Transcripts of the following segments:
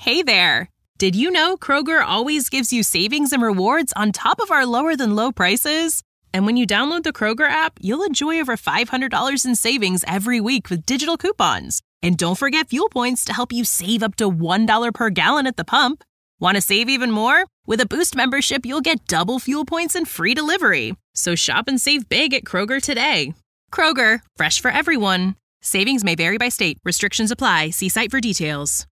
Hey there! Did you know Kroger always gives you savings and rewards on top of our lower-than-low prices? And when you download the Kroger app, you'll enjoy over $500 in savings every week with digital coupons. And don't forget fuel points to help you save up to $1 per gallon at the pump. Want to save even more? With a Boost membership, you'll get double fuel points and free delivery. So shop and save big at Kroger today. Kroger, fresh for everyone. Savings may vary by state. Restrictions apply. See site for details.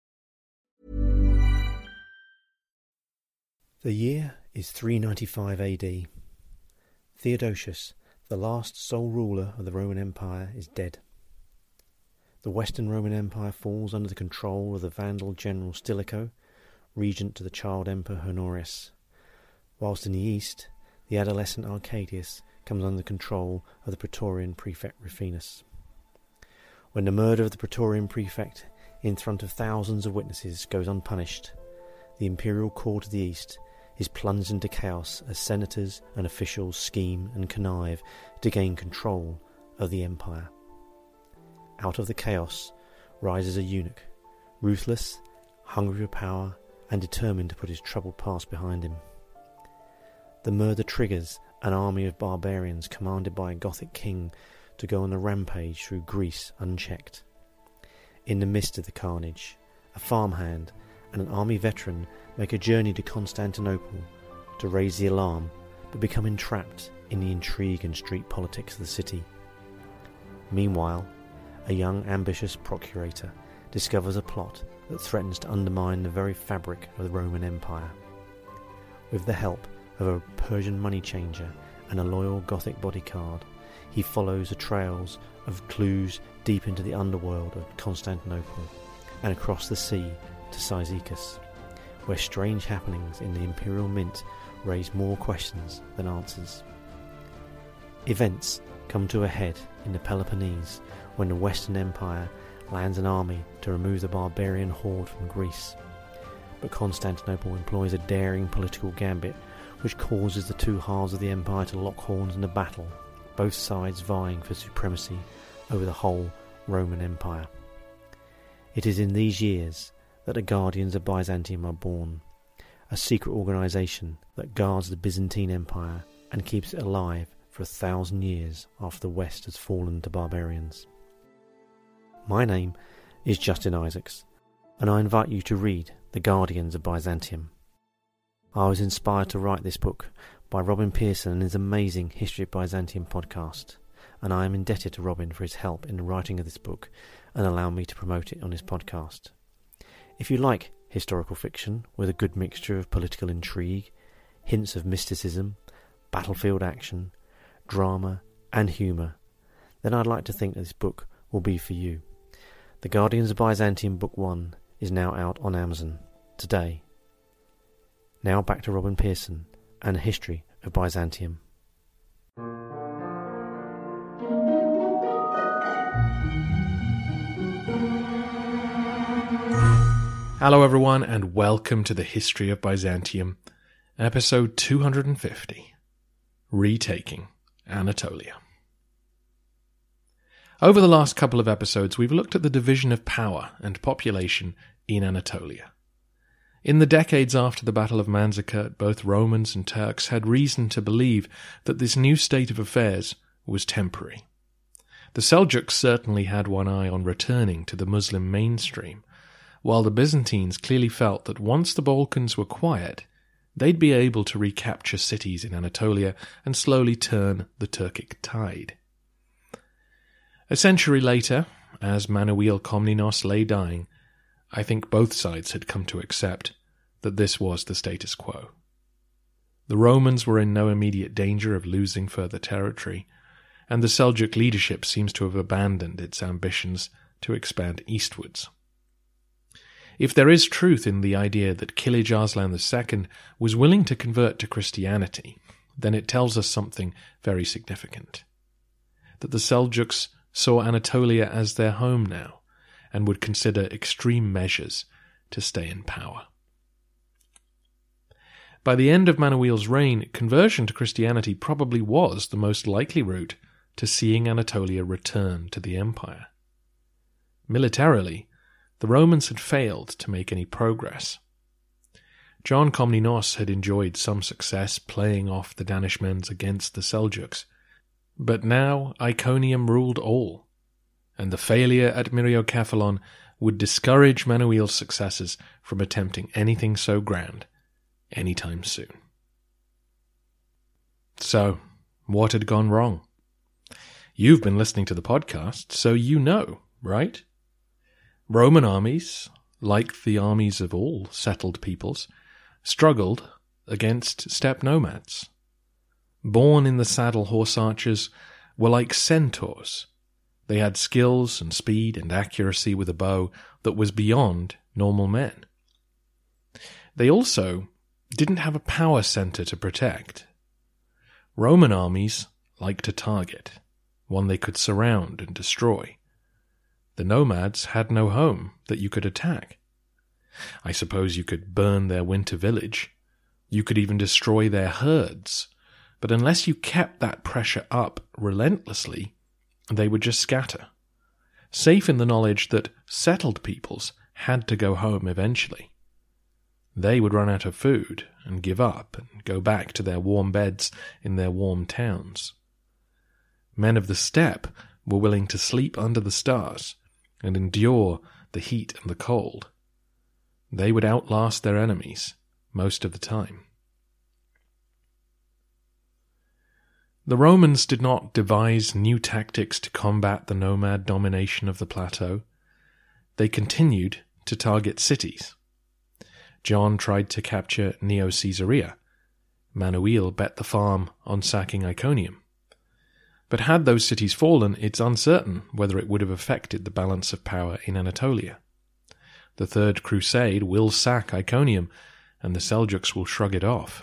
The year is 395 AD. Theodosius, the last sole ruler of the Roman Empire, is dead. The Western Roman Empire falls under the control of the Vandal general Stilicho, regent to the child emperor Honorius, whilst in the east, the adolescent Arcadius comes under the control of the Praetorian prefect Rufinus. When the murder of the Praetorian prefect in front of thousands of witnesses goes unpunished, the imperial court of the east is plunged into chaos as senators and officials scheme and connive to gain control of the empire. Out of the chaos rises a eunuch, ruthless, hungry for power, and determined to put his troubled past behind him. The murder triggers an army of barbarians commanded by a Gothic king to go on a rampage through Greece unchecked. In the midst of the carnage, a farmhand and an army veteran make a journey to Constantinople to raise the alarm, but become entrapped in the intrigue and street politics of the city. Meanwhile, a young ambitious procurator discovers a plot that threatens to undermine the very fabric of the Roman Empire. With the help of a Persian money changer and a loyal Gothic bodyguard, he follows the trails of clues deep into the underworld of Constantinople and across the sea to Cyzicus, where strange happenings in the imperial mint raise more questions than answers. Events come to a head in the Peloponnese when the Western Empire lands an army to remove the barbarian horde from Greece. But Constantinople employs a daring political gambit which causes the two halves of the empire to lock horns in a battle, both sides vying for supremacy over the whole Roman Empire. It is in these years that the Guardians of Byzantium are born, a secret organisation that guards the Byzantine Empire and keeps it alive for 1,000 years after the West has fallen to barbarians. My name is Justin Isaacs, and I invite you to read The Guardians of Byzantium. I was inspired to write this book by Robin Pearson and his amazing History of Byzantium podcast, and I am indebted to Robin for his help in the writing of this book and allowing me to promote it on his podcast. If you like historical fiction with a good mixture of political intrigue, hints of mysticism, battlefield action, drama and humour, then I'd like to think that this book will be for you. The Guardians of Byzantium Book 1 is now out on Amazon today. Now back to Robin Pearson and a history of Byzantium. Hello everyone and welcome to the History of Byzantium, episode 250, Retaking Anatolia. Over the last couple of episodes we've looked at the division of power and population in Anatolia. In the decades after the Battle of Manzikert, both Romans and Turks had reason to believe that this new state of affairs was temporary. The Seljuks certainly had one eye on returning to the Muslim mainstream, while the Byzantines clearly felt that once the Balkans were quiet, they'd be able to recapture cities in Anatolia and slowly turn the Turkic tide. A century later, as Manuel Komnenos lay dying, I think both sides had come to accept that this was the status quo. The Romans were in no immediate danger of losing further territory, and the Seljuk leadership seems to have abandoned its ambitions to expand eastwards. If there is truth in the idea that Kilij Arslan II was willing to convert to Christianity, then it tells us something very significant. That the Seljuks saw Anatolia as their home now, and would consider extreme measures to stay in power. By the end of Manuel's reign, conversion to Christianity probably was the most likely route to seeing Anatolia return to the empire. Militarily, the Romans had failed to make any progress. John Komnenos had enjoyed some success playing off the Danishmends against the Seljuks, but now Iconium ruled all, and the failure at Myriokephalon would discourage Manuel's successors from attempting anything so grand anytime soon. So, what had gone wrong? You've been listening to the podcast, so you know, right? Roman armies, like the armies of all settled peoples, struggled against steppe nomads. Born in the saddle horse archers were like centaurs. They had skills and speed and accuracy with a bow that was beyond normal men. They also didn't have a power center to protect. Roman armies liked a target, one they could surround and destroy. The nomads had no home that you could attack. I suppose you could burn their winter village. You could even destroy their herds. But unless you kept that pressure up relentlessly, they would just scatter, safe in the knowledge that settled peoples had to go home eventually. They would run out of food and give up and go back to their warm beds in their warm towns. Men of the steppe were willing to sleep under the stars and endure the heat and the cold. They would outlast their enemies most of the time. The Romans did not devise new tactics to combat the nomad domination of the plateau. They continued to target cities. John tried to capture Neo-Caesarea. Manuel bet the farm on sacking Iconium. But had those cities fallen, it's uncertain whether it would have affected the balance of power in Anatolia. The Third Crusade will sack Iconium, and the Seljuks will shrug it off.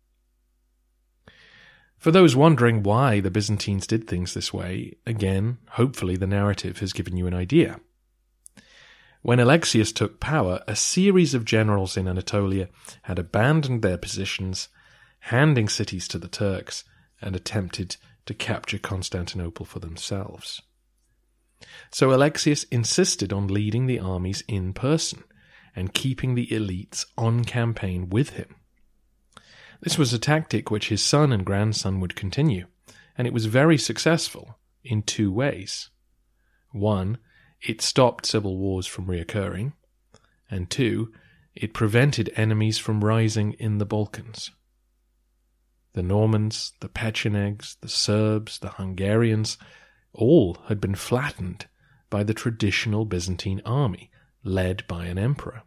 For those wondering why the Byzantines did things this way, again, hopefully the narrative has given you an idea. When Alexius took power, a series of generals in Anatolia had abandoned their positions, handing cities to the Turks, and attempted to capture Constantinople for themselves. So Alexius insisted on leading the armies in person and keeping the elites on campaign with him. This was a tactic which his son and grandson would continue, and it was very successful in two ways. One, it stopped civil wars from reoccurring, and two, it prevented enemies from rising in the Balkans. The Normans, the Pechenegs, the Serbs, the Hungarians, all had been flattened by the traditional Byzantine army, led by an emperor.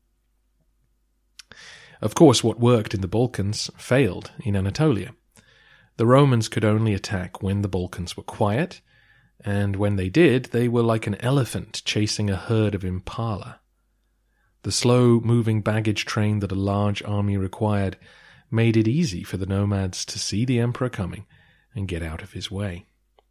Of course, what worked in the Balkans failed in Anatolia. The Romans could only attack when the Balkans were quiet, and when they did, they were like an elephant chasing a herd of impala. The slow-moving baggage train that a large army required made it easy for the nomads to see the emperor coming and get out of his way.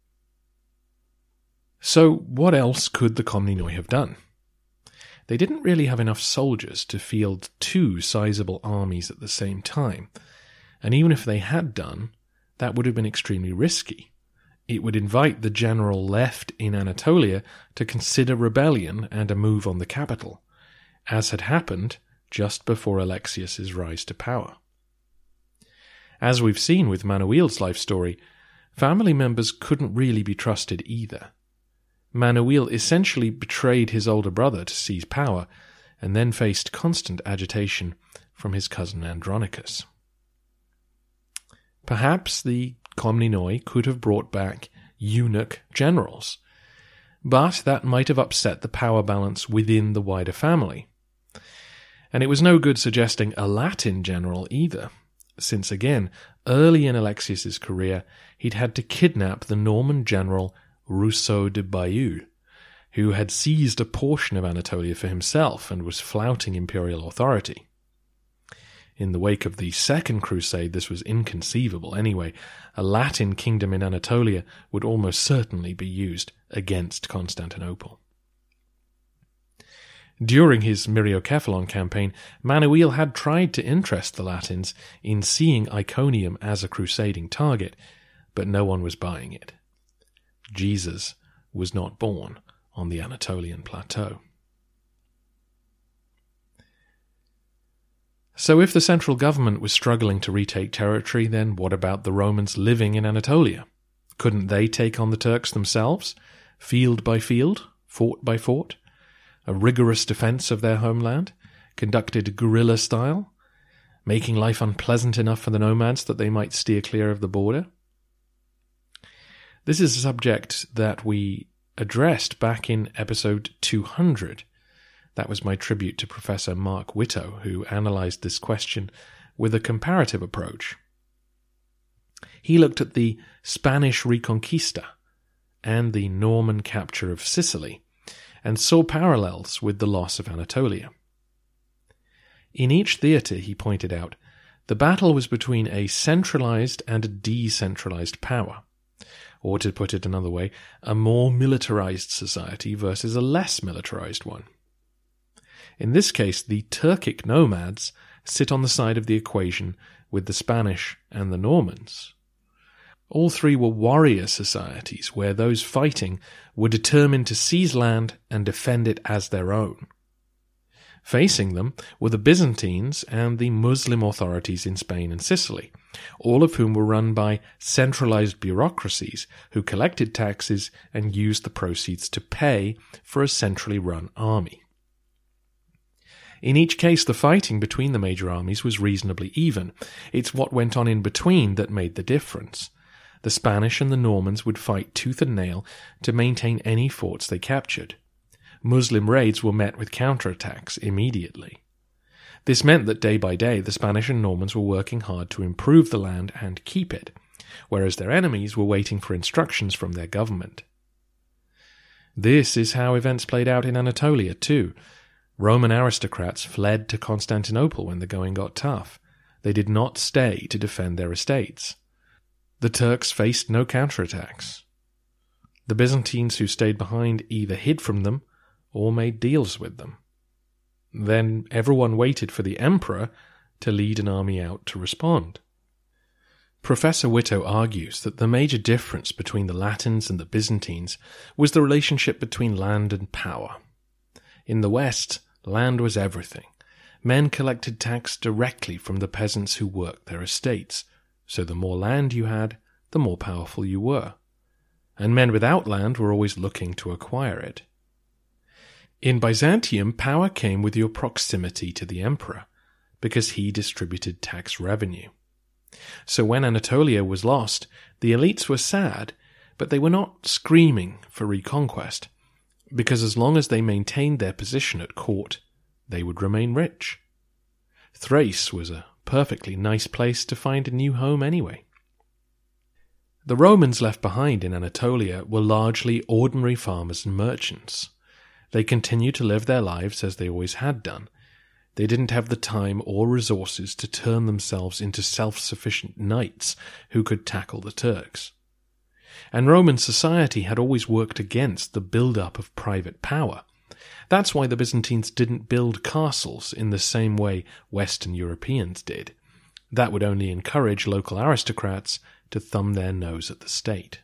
So what else could the Komnenoi have done? They didn't really have enough soldiers to field two sizable armies at the same time, and even if they had done, that would have been extremely risky. It would invite the general left in Anatolia to consider rebellion and a move on the capital, as had happened just before Alexius's rise to power. As we've seen with Manuel's life story, family members couldn't really be trusted either. Manuel essentially betrayed his older brother to seize power, and then faced constant agitation from his cousin Andronicus. Perhaps the Komnenoi could have brought back eunuch generals, but that might have upset the power balance within the wider family. And it was no good suggesting a Latin general either, since again, early in Alexius's career, he'd had to kidnap the Norman general Rousseau de Bayeux, who had seized a portion of Anatolia for himself and was flouting imperial authority. In the wake of the Second Crusade, this was inconceivable anyway. A Latin kingdom in Anatolia would almost certainly be used against Constantinople. During his Myriokephalon campaign, Manuel had tried to interest the Latins in seeing Iconium as a crusading target, but no one was buying it. Jesus was not born on the Anatolian plateau. So if the central government was struggling to retake territory, then what about the Romans living in Anatolia? Couldn't they take on the Turks themselves, field by field, fort by fort? A rigorous defence of their homeland, conducted guerrilla style, making life unpleasant enough for the nomads that they might steer clear of the border? This is a subject that we addressed back in episode 200. That was my tribute to Professor Mark Whitto, who analysed this question with a comparative approach. He looked at the Spanish Reconquista and the Norman capture of Sicily, and saw parallels with the loss of Anatolia. In each theatre, he pointed out, the battle was between a centralised and a decentralised power, or to put it another way, a more militarised society versus a less militarised one. In this case, the Turkic nomads sit on the side of the equation with the Spanish and the Normans. All three were warrior societies where those fighting were determined to seize land and defend it as their own. Facing them were the Byzantines and the Muslim authorities in Spain and Sicily, all of whom were run by centralized bureaucracies who collected taxes and used the proceeds to pay for a centrally run army. In each case, the fighting between the major armies was reasonably even. It's what went on in between that made the difference. The Spanish and the Normans would fight tooth and nail to maintain any forts they captured. Muslim raids were met with counterattacks immediately. This meant that day by day the Spanish and Normans were working hard to improve the land and keep it, whereas their enemies were waiting for instructions from their government. This is how events played out in Anatolia too. Roman aristocrats fled to Constantinople when the going got tough. They did not stay to defend their estates. The Turks faced no counterattacks. The Byzantines who stayed behind either hid from them or made deals with them. Then everyone waited for the emperor to lead an army out to respond. Professor Whitto argues that the major difference between the Latins and the Byzantines was the relationship between land and power. In the West, land was everything. Men collected tax directly from the peasants who worked their estates, so the more land you had, the more powerful you were. And men without land were always looking to acquire it. In Byzantium, power came with your proximity to the emperor, because he distributed tax revenue. So when Anatolia was lost, the elites were sad, but they were not screaming for reconquest, because as long as they maintained their position at court, they would remain rich. Thrace was a perfectly nice place to find a new home anyway. The Romans left behind in Anatolia were largely ordinary farmers and merchants. They continued to live their lives as they always had done. They didn't have the time or resources to turn themselves into self-sufficient knights who could tackle the Turks. And Roman society had always worked against the build-up of private power. That's why the Byzantines didn't build castles in the same way Western Europeans did. That would only encourage local aristocrats to thumb their nose at the state.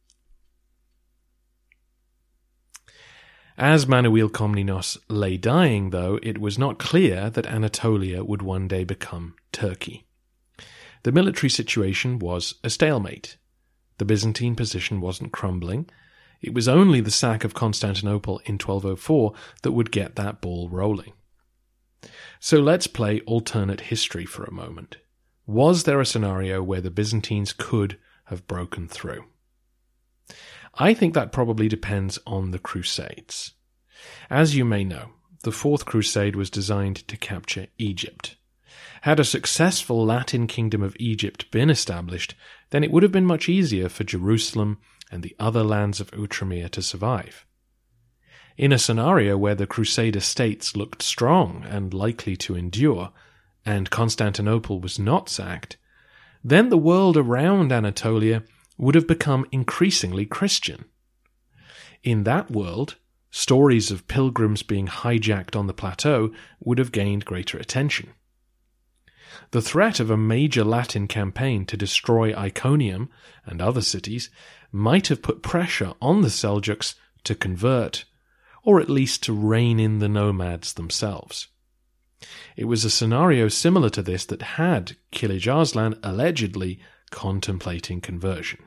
As Manuel Komnenos lay dying, though, it was not clear that Anatolia would one day become Turkey. The military situation was a stalemate. The Byzantine position wasn't crumbling. It was only the sack of Constantinople in 1204 that would get that ball rolling. So let's play alternate history for a moment. Was there a scenario where the Byzantines could have broken through? I think that probably depends on the Crusades. As you may know, the Fourth Crusade was designed to capture Egypt. Had a successful Latin kingdom of Egypt been established, then it would have been much easier for Jerusalem and the other lands of Outremer to survive. In a scenario where the Crusader states looked strong and likely to endure, and Constantinople was not sacked, then the world around Anatolia would have become increasingly Christian. In that world, stories of pilgrims being hijacked on the plateau would have gained greater attention. The threat of a major Latin campaign to destroy Iconium and other cities might have put pressure on the Seljuks to convert, or at least to rein in the nomads themselves. It was a scenario similar to this that had Kilij Arslan allegedly contemplating conversion.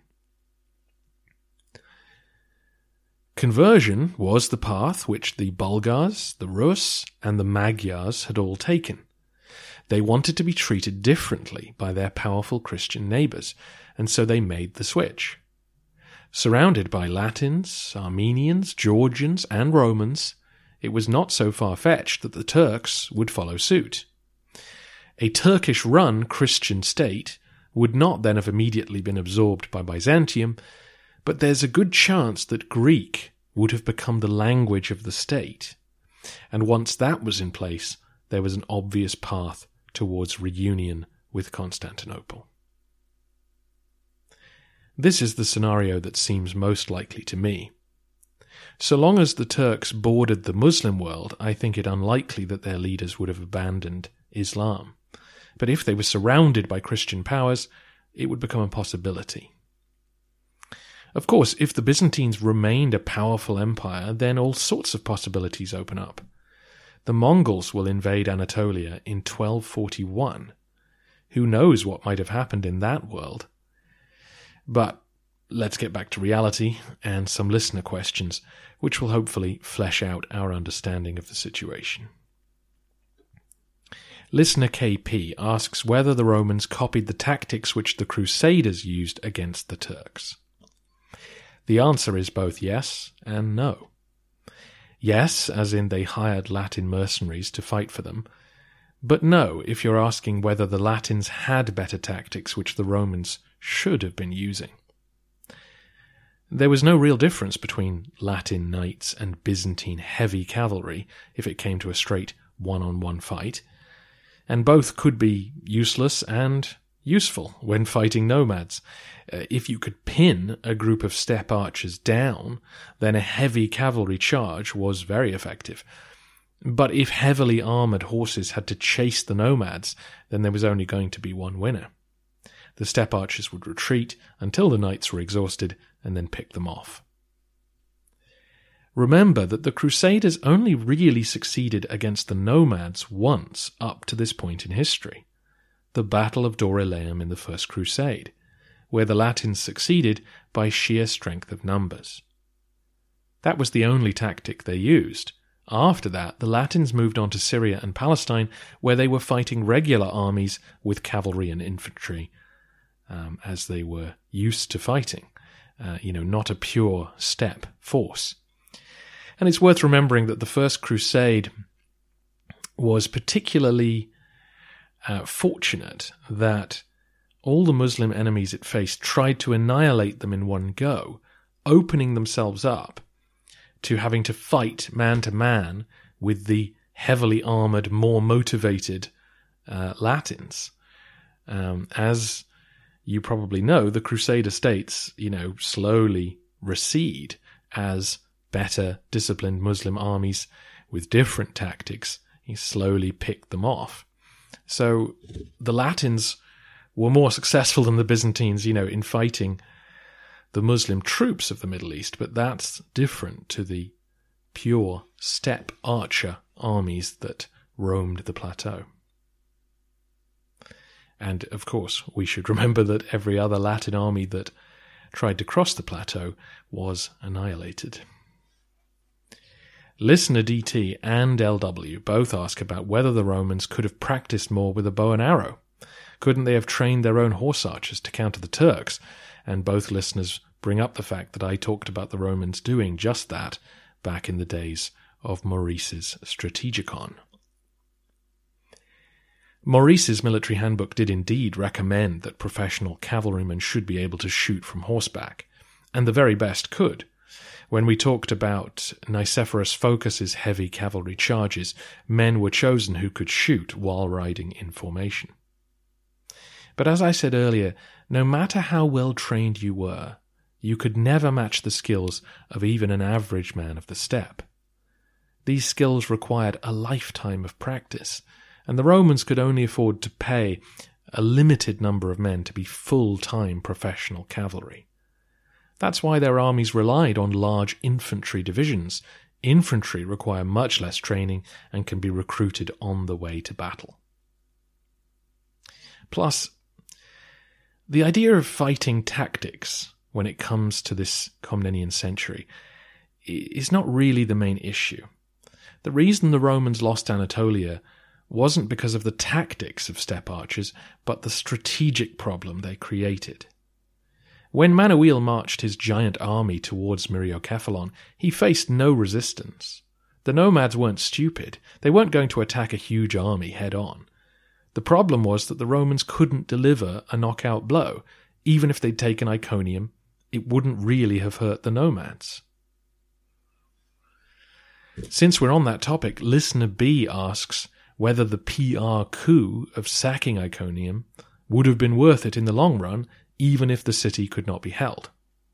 Conversion was the path which the Bulgars, the Rus, and the Magyars had all taken. They wanted to be treated differently by their powerful Christian neighbours, and so they made the switch. Surrounded by Latins, Armenians, Georgians, and Romans, it was not so far-fetched that the Turks would follow suit. A Turkish-run Christian state would not then have immediately been absorbed by Byzantium, but there's a good chance that Greek would have become the language of the state, and once that was in place, there was an obvious path towards reunion with Constantinople. This is the scenario that seems most likely to me. So long as the Turks bordered the Muslim world, I think it unlikely that their leaders would have abandoned Islam. But if they were surrounded by Christian powers, it would become a possibility. Of course, if the Byzantines remained a powerful empire, then all sorts of possibilities open up. The Mongols will invade Anatolia in 1241. Who knows what might have happened in that world? But let's get back to reality and some listener questions, which will hopefully flesh out our understanding of the situation. Listener KP asks whether the Romans copied the tactics which the Crusaders used against the Turks. The answer is both yes and no. Yes, as in they hired Latin mercenaries to fight for them, but no if you're asking whether the Latins had better tactics which the Romans should have been using. There was no real difference between Latin knights and Byzantine heavy cavalry if it came to a straight one-on-one fight, and both could be useless and useful when fighting nomads. If you could pin a group of steppe archers down, then a heavy cavalry charge was very effective. But if heavily armoured horses had to chase the nomads, then there was only going to be one winner. The steppe archers would retreat until the knights were exhausted and then pick them off. Remember that the Crusaders only really succeeded against the nomads once up to this point in history, the Battle of Dorylaeum in the First Crusade, where the Latins succeeded by sheer strength of numbers. That was the only tactic they used. After that, the Latins moved on to Syria and Palestine, where they were fighting regular armies with cavalry and infantry, as they were used to fighting, not a pure steppe force. And it's worth remembering that the First Crusade was particularly fortunate that all the Muslim enemies it faced tried to annihilate them in one go, opening themselves up to having to fight man-to-man with the heavily armoured, more motivated Latins. As you probably know, the Crusader states, slowly recede as better disciplined Muslim armies with different tactics slowly pick them off. So the Latins were more successful than the Byzantines, in fighting the Muslim troops of the Middle East, but that's different to the pure steppe archer armies that roamed the plateau. And, of course, we should remember that every other Latin army that tried to cross the plateau was annihilated. Listener DT and LW both ask about whether the Romans could have practiced more with a bow and arrow. Couldn't they have trained their own horse archers to counter the Turks? And both listeners bring up the fact that I talked about the Romans doing just that back in the days of Maurice's Strategicon. Maurice's military handbook did indeed recommend that professional cavalrymen should be able to shoot from horseback, and the very best could. When we talked about Nicephorus Phocas's heavy cavalry charges, men were chosen who could shoot while riding in formation. But as I said earlier, no matter how well trained you were, you could never match the skills of even an average man of the steppe. These skills required a lifetime of practice, and the Romans could only afford to pay a limited number of men to be full-time professional cavalry. That's why their armies relied on large infantry divisions Infantry require much less training and can be recruited on the way to battle. Plus, the idea of fighting tactics when it comes to this Komnenian century is not really the main issue. The reason the Romans lost Anatolia wasn't because of the tactics of steppe archers, but the strategic problem they created. When Manuel marched his giant army towards Myriokephalon, he faced no resistance. The nomads weren't stupid. They weren't going to attack a huge army head-on. The problem was that the Romans couldn't deliver a knockout blow. Even if they'd taken Iconium, it wouldn't really have hurt the nomads. Since we're on that topic, listener B asks whether the PR coup of sacking Iconium would have been worth it in the long run, even if the city could not be held.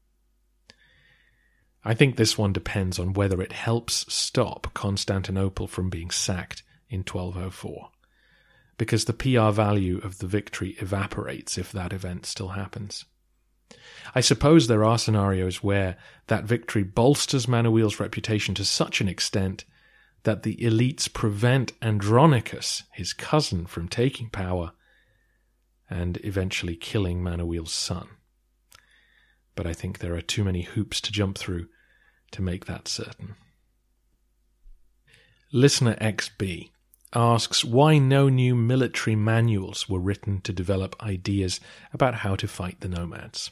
I think this one depends on whether it helps stop Constantinople from being sacked in 1204, because the PR value of the victory evaporates if that event still happens. I suppose there are scenarios where that victory bolsters Manuel's reputation to such an extent that the elites prevent Andronicus, his cousin, from taking power and eventually killing Manuel's son. But I think there are too many hoops to jump through to make that certain. Listener XB asks why no new military manuals were written to develop ideas about how to fight the nomads.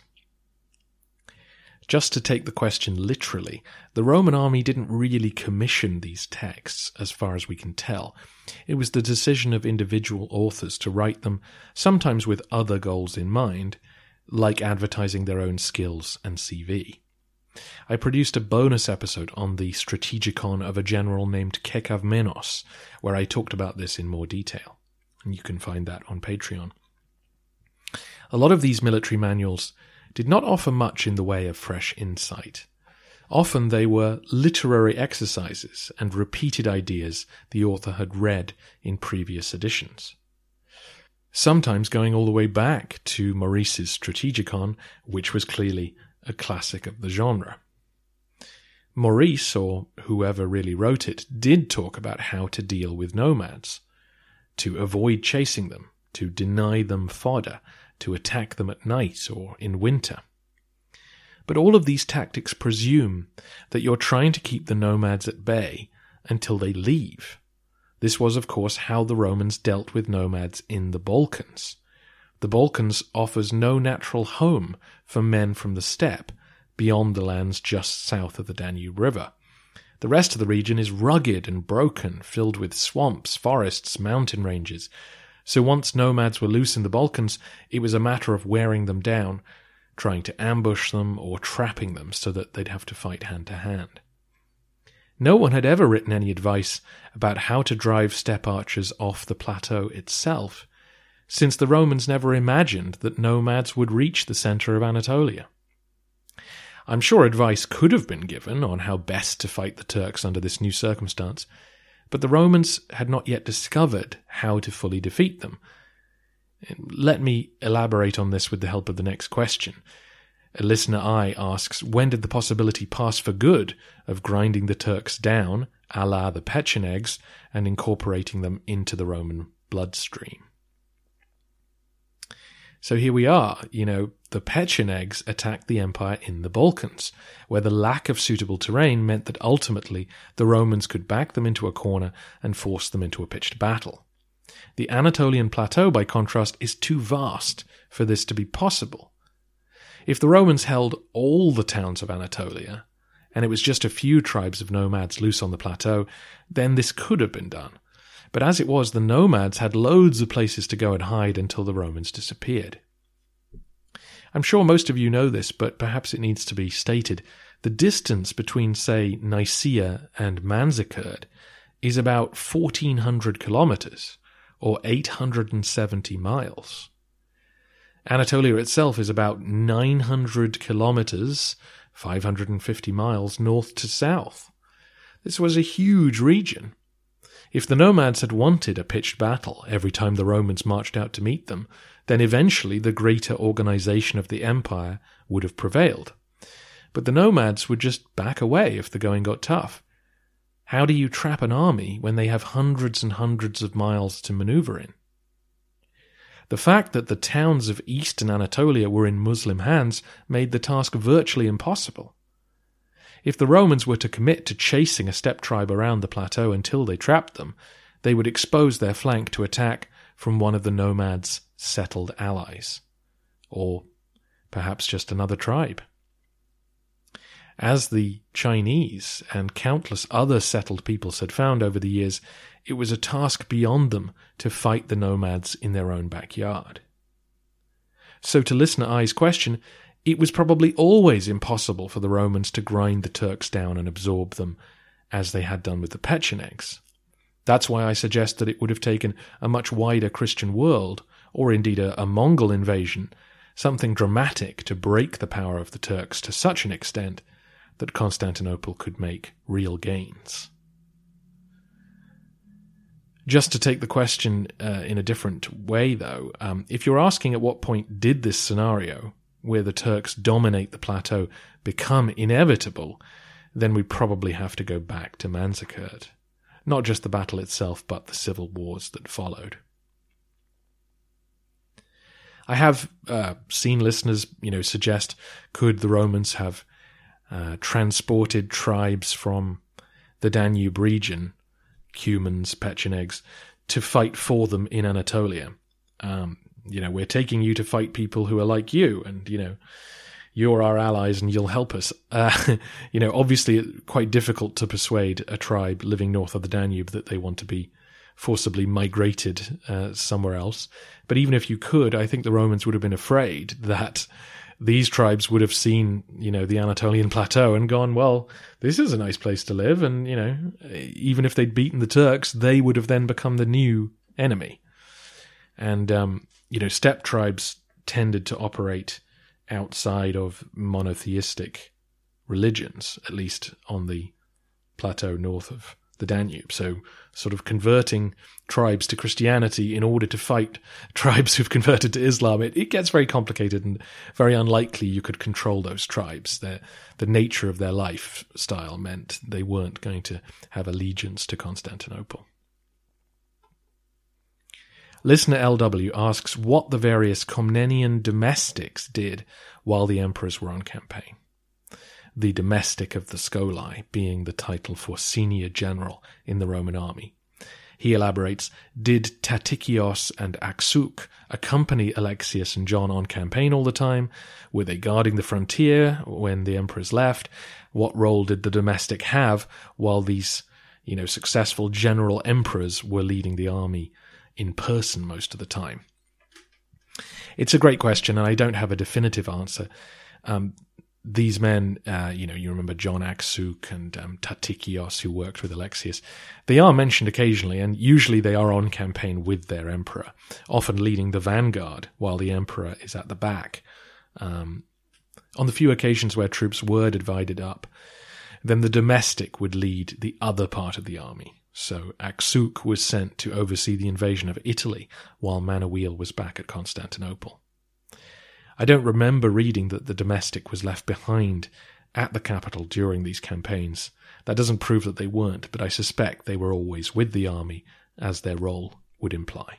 Just to take the question literally, the Roman army didn't really commission these texts, as far as we can tell. It was the decision of individual authors to write them, sometimes with other goals in mind, like advertising their own skills and CV. I produced a bonus episode on the strategicon of a general named Kekavmenos, where I talked about this in more detail, and you can find that on Patreon. A lot of these military manuals did not offer much in the way of fresh insight. Often they were literary exercises and repeated ideas the author had read in previous editions. Sometimes going all the way back to Maurice's Strategicon, which was clearly a classic of the genre. Maurice, or whoever really wrote it, did talk about how to deal with nomads, to avoid chasing them, to deny them fodder, to attack them at night or in winter. But all of these tactics presume that you're trying to keep the nomads at bay until they leave. This was, of course, how the Romans dealt with nomads in the Balkans. The Balkans offers no natural home for men from the steppe beyond the lands just south of the Danube River. The rest of the region is rugged and broken, filled with swamps, forests, mountain ranges. So once nomads were loose in the Balkans, it was a matter of wearing them down, trying to ambush them or trapping them so that they'd have to fight hand to hand. No one had ever written any advice about how to drive steppe archers off the plateau itself, since the Romans never imagined that nomads would reach the centre of Anatolia. I'm sure advice could have been given on how best to fight the Turks under this new circumstance, but the Romans had not yet discovered how to fully defeat them. Let me elaborate on this with the help of the next question. Listener I asks, when did the possibility pass for good of grinding the Turks down, a la the Pechenegs, and incorporating them into the Roman bloodstream? So here we are, the Pechenegs attacked the empire in the Balkans, where the lack of suitable terrain meant that ultimately the Romans could back them into a corner and force them into a pitched battle. The Anatolian plateau, by contrast, is too vast for this to be possible. If the Romans held all the towns of Anatolia, and it was just a few tribes of nomads loose on the plateau, then this could have been done. But as it was, the nomads had loads of places to go and hide until the Romans disappeared. I'm sure most of you know this, but perhaps it needs to be stated. The distance between, say, Nicaea and Manzikert is about 1,400 kilometers, or 870 miles. Anatolia itself is about 900 kilometers, 550 miles north to south. This was a huge region. If the nomads had wanted a pitched battle every time the Romans marched out to meet them, then eventually the greater organization of the empire would have prevailed. But the nomads would just back away if the going got tough. How do you trap an army when they have hundreds and hundreds of miles to maneuver in? The fact that the towns of eastern Anatolia were in Muslim hands made the task virtually impossible. If the Romans were to commit to chasing a steppe tribe around the plateau until they trapped them, they would expose their flank to attack from one of the nomads' settled allies, or perhaps just another tribe. As the Chinese and countless other settled peoples had found over the years, it was a task beyond them to fight the nomads in their own backyard. So to listener I's question, it was probably always impossible for the Romans to grind the Turks down and absorb them, as they had done with the Pechenegs. That's why I suggest that it would have taken a much wider Christian world, or indeed a Mongol invasion, something dramatic to break the power of the Turks to such an extent that Constantinople could make real gains. Just to take the question in a different way, though, if you're asking at what point did this scenario, where the Turks dominate the plateau, become inevitable, then we probably have to go back to Manzikert. Not just the battle itself, but the civil wars that followed. I have seen listeners, suggest, could the Romans have transported tribes from the Danube region, Cumans, Pechenegs, to fight for them in Anatolia? We're taking you to fight people who are like you, and, you're our allies and you'll help us. Obviously it's quite difficult to persuade a tribe living north of the Danube that they want to be forcibly migrated somewhere else. But even if you could, I think the Romans would have been afraid that these tribes would have seen, the Anatolian plateau and gone, well, this is a nice place to live. And, even if they'd beaten the Turks, they would have then become the new enemy. And, steppe tribes tended to operate outside of monotheistic religions, at least on the plateau north of the Danube. So sort of converting tribes to Christianity in order to fight tribes who've converted to Islam, it gets very complicated and very unlikely you could control those tribes. The nature of their lifestyle meant they weren't going to have allegiance to Constantinople. Listener LW asks what the various Komnenian domestics did while the emperors were on campaign. The domestic of the Scolae being the title for senior general in the Roman army. He elaborates, did Tatikios and Aksuk accompany Alexius and John on campaign all the time? Were they guarding the frontier when the emperors left? What role did the domestic have while these, successful general emperors were leading the army in person most of the time? It's a great question, and I don't have a definitive answer. These men, you remember John Aksuk and Tatikios, who worked with Alexius. They are mentioned occasionally, and usually they are on campaign with their emperor, often leading the vanguard while the emperor is at the back. On the few occasions where troops were divided up, then the domestic would lead the other part of the army. So Aksuk was sent to oversee the invasion of Italy, while Manuel was back at Constantinople. I don't remember reading that the domestic was left behind at the capital during these campaigns. That doesn't prove that they weren't, but I suspect they were always with the army, as their role would imply.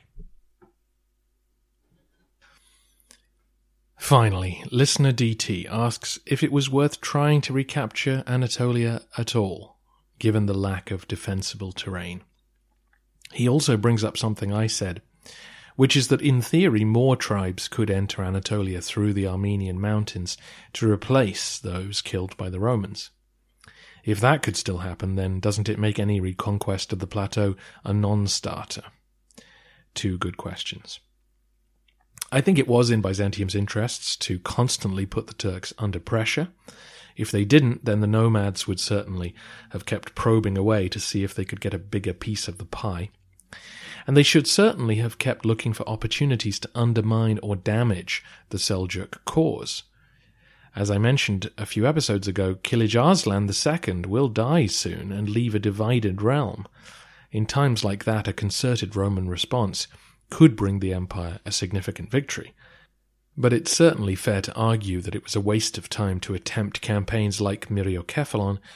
Finally, listener DT asks if it was worth trying to recapture Anatolia at all, given the lack of defensible terrain. He also brings up something I said, which is that in theory more tribes could enter Anatolia through the Armenian mountains to replace those killed by the Romans. If that could still happen, then doesn't it make any reconquest of the plateau a non-starter? Two good questions. I think it was in Byzantium's interests to constantly put the Turks under pressure. If they didn't, then the nomads would certainly have kept probing away to see if they could get a bigger piece of the pie. And they should certainly have kept looking for opportunities to undermine or damage the Seljuk cause. As I mentioned a few episodes ago, Kilij Arslan II will die soon and leave a divided realm. In times like that, a concerted Roman response could bring the empire a significant victory. But it's certainly fair to argue that it was a waste of time to attempt campaigns like Myriokephalon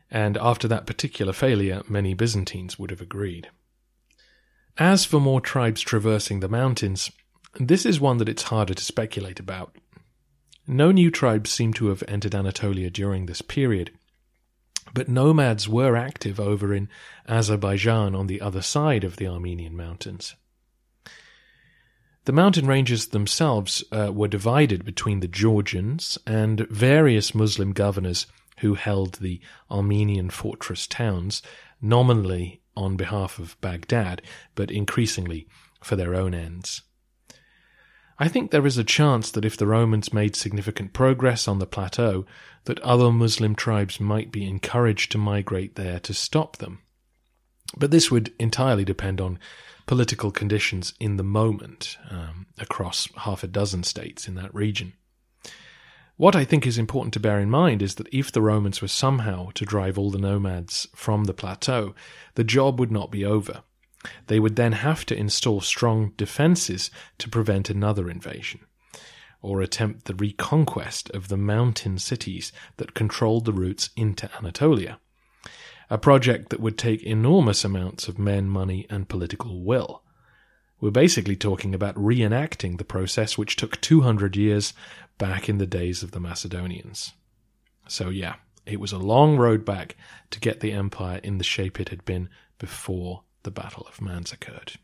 and after that particular failure, many Byzantines would have agreed. As for more tribes traversing the mountains, this is one that it's harder to speculate about. No new tribes seem to have entered Anatolia during this period, but nomads were active over in Azerbaijan on the other side of the Armenian mountains. The mountain ranges themselves were divided between the Georgians and various Muslim governors who held the Armenian fortress towns, nominally on behalf of Baghdad, but increasingly for their own ends. I think there is a chance that if the Romans made significant progress on the plateau, that other Muslim tribes might be encouraged to migrate there to stop them. But this would entirely depend on political conditions in the moment across half a dozen states in that region. What I think is important to bear in mind is that if the Romans were somehow to drive all the nomads from the plateau, the job would not be over. They would then have to install strong defences to prevent another invasion, or attempt the reconquest of the mountain cities that controlled the routes into Anatolia, a project that would take enormous amounts of men, money, and political will. We're basically talking about reenacting the process which took 200 years back in the days of the Macedonians. So yeah, it was a long road back to get the empire in the shape it had been before the Battle of Manzikert.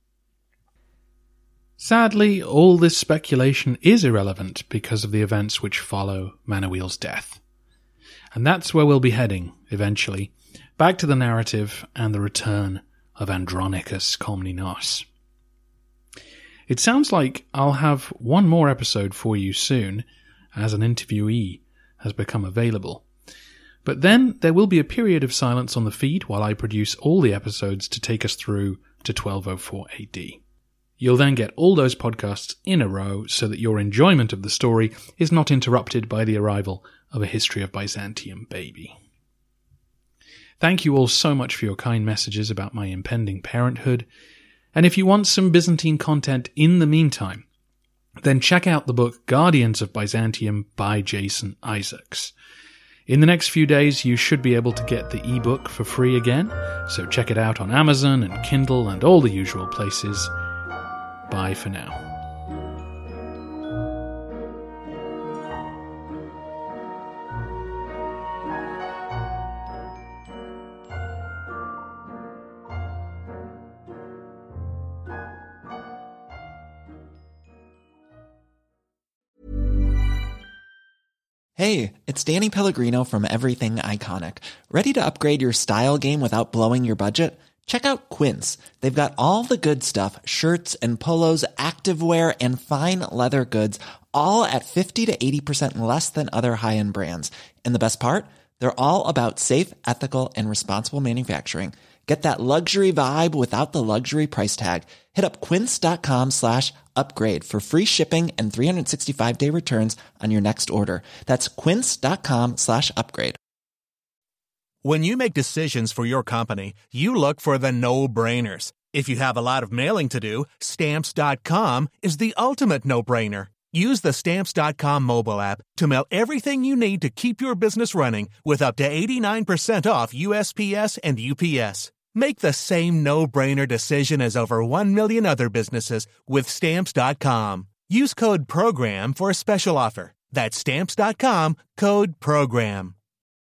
Sadly, all this speculation is irrelevant because of the events which follow Manuel's death. And that's where we'll be heading, eventually, back to the narrative and the return of Andronicus Komnenos. It sounds like I'll have one more episode for you soon, as an interviewee has become available. But then there will be a period of silence on the feed while I produce all the episodes to take us through to 1204 AD. You'll then get all those podcasts in a row so that your enjoyment of the story is not interrupted by the arrival of a History of Byzantium baby. Thank you all so much for your kind messages about my impending parenthood. And if you want some Byzantine content in the meantime, then check out the book Guardians of Byzantium by Jason Isaacs. In the next few days, you should be able to get the ebook for free again, so check it out on Amazon and Kindle and all the usual places. Bye for now. Hey, it's Danny Pellegrino from Everything Iconic. Ready to upgrade your style game without blowing your budget? Check out Quince. They've got all the good stuff, shirts and polos, activewear, and fine leather goods, all at 50 to 80% less than other high-end brands. And the best part? They're all about safe, ethical, and responsible manufacturing. Get that luxury vibe without the luxury price tag. Hit up quince.com/upgrade for free shipping and 365-day returns on your next order. That's quince.com/upgrade. When you make decisions for your company, you look for the no-brainers. If you have a lot of mailing to do, Stamps.com is the ultimate no-brainer. Use the Stamps.com mobile app to mail everything you need to keep your business running with up to 89% off USPS and UPS. Make the same no-brainer decision as over 1 million other businesses with Stamps.com. Use code PROGRAM for a special offer. That's Stamps.com, code PROGRAM.